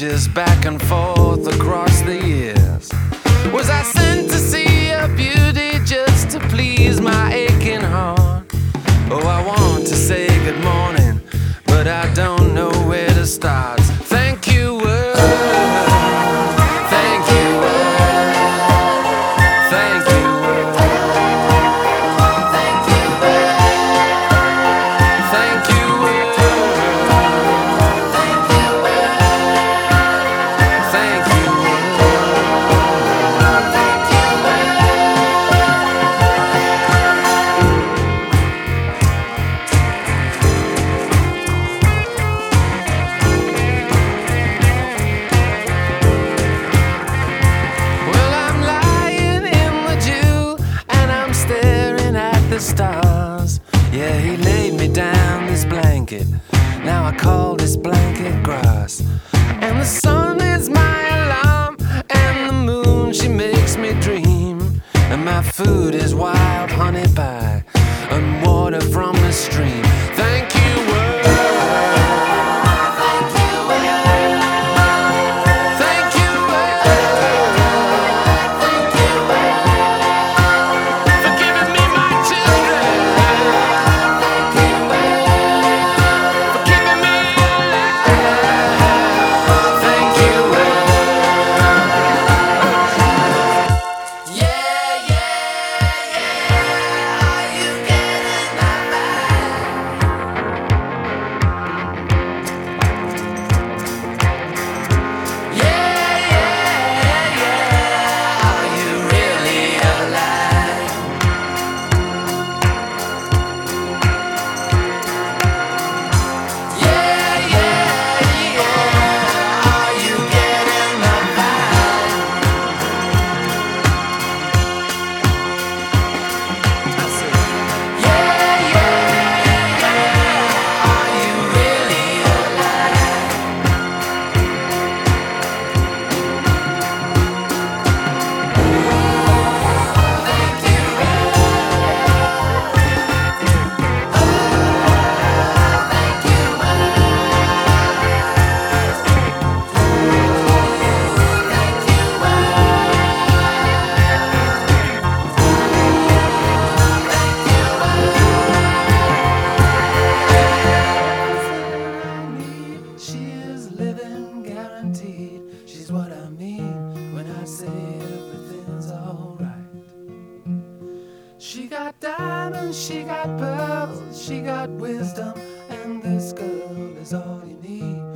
switches back and forth across the years. Was I sent to see her beauty just to please my aching heart? Oh, I want to say good morning, but I don't know where to start. Thank you, world. Thank you, world. Thank you, world. Thank you, world. Thank you, world. Thank you, world. Thank you, stars. Yeah, he laid me down this blanket. Now I call this blanket grass. And the sun is my alarm, and the moon, she makes me dream. And my food is wild honey pie and water from the stream. Thank you, world. Thank you, world. Thank you, world. Thank you, world. For giving me my children. Thank you, world. For keeping me alive. Thank you, world. Yeah, yeah, yeah. Are you getting my vibe? Yeah, yeah, yeah. Are you really alive? Yeah, yeah, yeah. Are you getting my vibe? I said, yeah, yeah, yeah. Are you really alive? Thank you, thank you, she is living guaranteed. She's what I mean when I say everything's alright. She got diamonds, she got pearls, she got wisdom, and this girl is all you need.